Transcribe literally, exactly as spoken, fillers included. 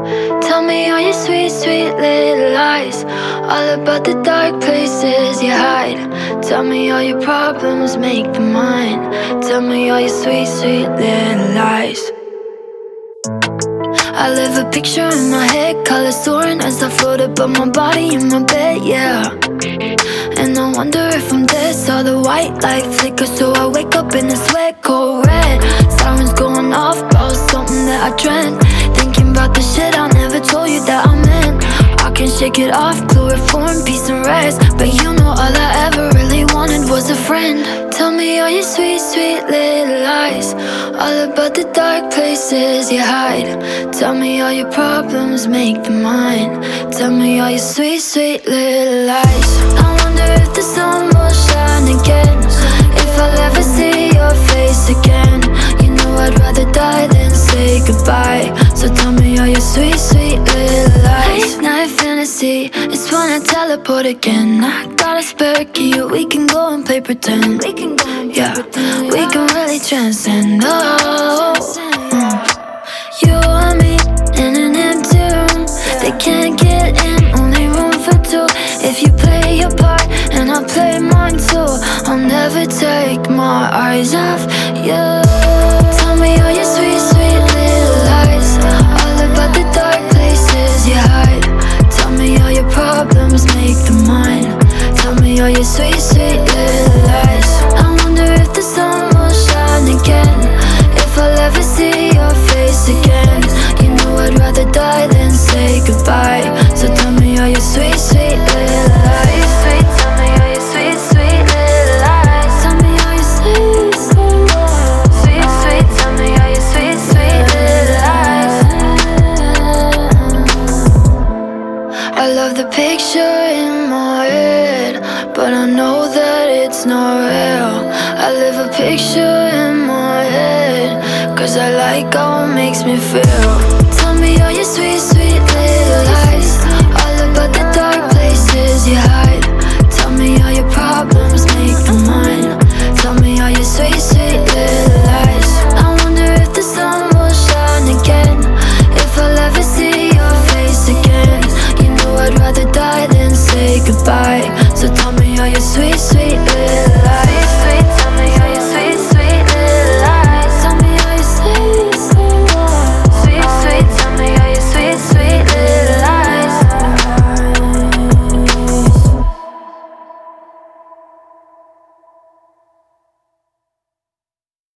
Tell me all your sweet, sweet little lies, all about the dark places you hide. Tell me all your problems, make them mine. Tell me all your sweet, sweet little lies. I live a picture in my head, colors soaring as I float above my body in my bed, yeah. And I wonder if I'm dead, saw the white light flicker, so I wake up in a sweat cold red. Sirens going off about something that I dreamt, thinking about the shit I never told you that I meant. I can shake it off, chloroform, peace and rest, but you know all I ever really wanted was a friend. Tell me all your sweet, sweet little lies, all about the dark places you hide. Tell me all your problems, make them mine. Tell me all your sweet, sweet little lies. I wonder if the sun will shine again, if I'll ever see your face again. You know I'd rather die than say goodbye, so tell me all your sweet, sweet little lies. Late night fantasy, it's when I teleport again. I got a spare key, we can go and play pretend. We can go and play yeah, pretend. We can really transcend. Oh, mm. You and me in an empty room, they can't get in, only room for two. If you play your part and I play mine too, I'll never take my eyes off you. Tell me all your sweet, sweet little lies, all about the dark places you hide. Tell me all your problems, make them mine. Tell me all your sweet, sweet little lies. I wonder if the sun will shine again, if I'll ever see your face again. You know I'd rather die than say goodbye, so tell me all your sweet, sweet little lies. Sweet, tell me all your sweet, sweet little lies. Tell me all your sweet, sweet lies. Sweet, sweet, tell me all your sweet, sweet little lies. I love the picture in my head, but I know that it's not real. I live a picture in my head, cause I like how it makes me feel. Tell me all your sweet, sweet little lies, all about the dark places you hide. Tell me all your problems, make them mine.